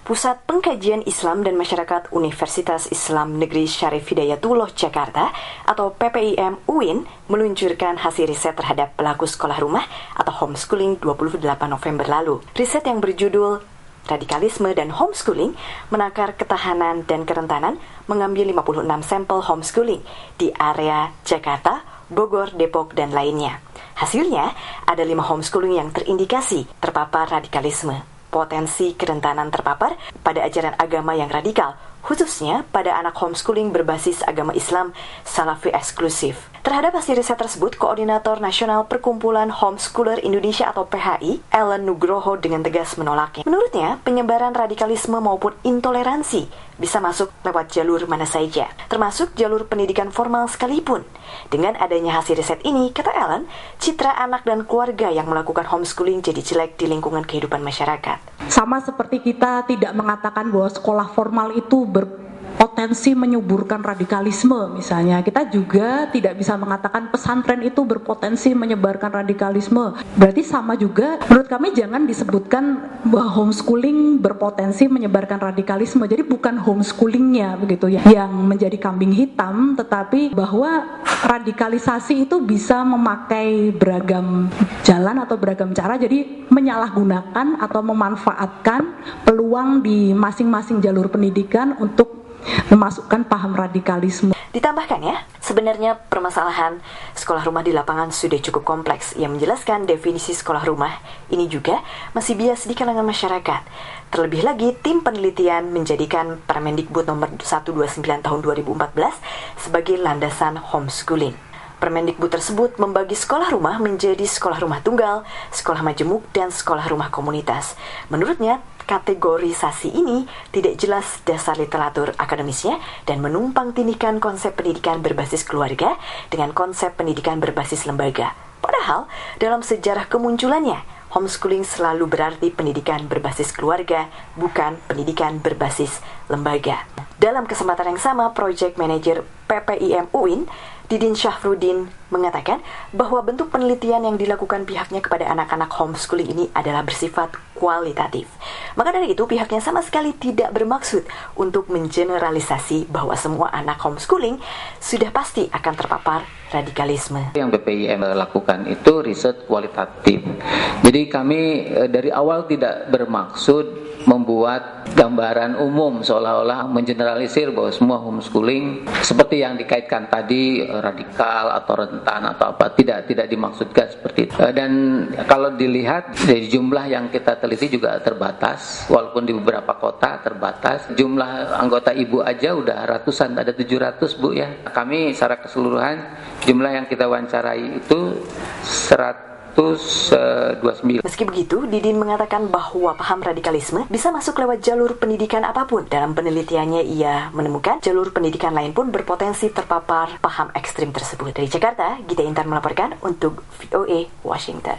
Pusat Pengkajian Islam dan Masyarakat Universitas Islam Negeri Syarif Hidayatullah Jakarta atau PPIM UIN meluncurkan hasil riset terhadap pelaku sekolah rumah atau homeschooling 28 November lalu. Riset yang berjudul Radikalisme dan Homeschooling Menakar Ketahanan dan Kerentanan mengambil 56 sampel homeschooling di area Jakarta, Bogor, Depok, dan lainnya. Hasilnya, ada 5 homeschooling yang terindikasi terpapar radikalisme. Potensi kerentanan terpapar pada ajaran agama yang radikal, khususnya pada anak homeschooling berbasis agama Islam Salafi eksklusif. Terhadap hasil riset tersebut, Koordinator Nasional Perkumpulan Homeschooler Indonesia atau PHI, Ellen Nugroho dengan tegas menolaknya. Menurutnya, penyebaran radikalisme maupun intoleransi bisa masuk lewat jalur mana saja, termasuk jalur pendidikan formal sekalipun. Dengan adanya hasil riset ini, kata Ellen, citra anak dan keluarga yang melakukan homeschooling jadi jelek di lingkungan kehidupan masyarakat. Sama seperti kita tidak mengatakan bahwa sekolah formal itu berpotensi menyuburkan radikalisme misalnya, kita juga tidak bisa mengatakan pesantren itu berpotensi menyebarkan radikalisme. Berarti sama juga, menurut kami jangan disebutkan bahwa homeschooling berpotensi menyebarkan radikalisme. Jadi bukan homeschoolingnya begitu ya yang menjadi kambing hitam, tetapi bahwa radikalisasi itu bisa memakai beragam jalan atau beragam cara, jadi menyalahgunakan atau memanfaatkan peluang di masing-masing jalur pendidikan untuk memasukkan paham radikalisme. Ditambahkan ya, sebenarnya permasalahan sekolah rumah di lapangan sudah cukup kompleks. Yang menjelaskan definisi sekolah rumah ini juga masih bias di kalangan masyarakat. Terlebih lagi, tim penelitian menjadikan Permendikbud nomor 129 tahun 2014 sebagai landasan homeschooling. Permendikbud tersebut membagi sekolah rumah menjadi sekolah rumah tunggal, sekolah majemuk, dan sekolah rumah komunitas. Menurutnya, kategorisasi ini tidak jelas dasar literatur akademisnya dan menumpang tindihkan konsep pendidikan berbasis keluarga dengan konsep pendidikan berbasis lembaga. Padahal, dalam sejarah kemunculannya, homeschooling selalu berarti pendidikan berbasis keluarga, bukan pendidikan berbasis lembaga. Dalam kesempatan yang sama, Project Manager PPIM UIN, Didin Syafruddin, mengatakan bahwa bentuk penelitian yang dilakukan pihaknya kepada anak-anak homeschooling ini adalah bersifat kualitatif. Maka dari itu, pihaknya sama sekali tidak bermaksud untuk mengeneralisasi bahwa semua anak homeschooling sudah pasti akan terpapar radikalisme. Yang PPIM lakukan itu riset kualitatif. Jadi kami dari awal tidak bermaksud membuat gambaran umum seolah-olah mengeneralisir bahwa semua homeschooling seperti yang dikaitkan tadi radikal atau rentan atau apa, tidak dimaksudkan seperti itu. Dan kalau dilihat dari jumlah yang kita teliti juga terbatas, walaupun di beberapa kota terbatas. Jumlah anggota ibu aja udah ratusan, ada 700 Bu ya. Kami secara keseluruhan jumlah yang kita wawancarai itu 129. Meski begitu, Didin mengatakan bahwa paham radikalisme bisa masuk lewat jalur pendidikan apapun. Dalam penelitiannya, ia menemukan jalur pendidikan lain pun berpotensi terpapar paham ekstrim tersebut. Dari Jakarta, Gita Intan melaporkan untuk VOA Washington.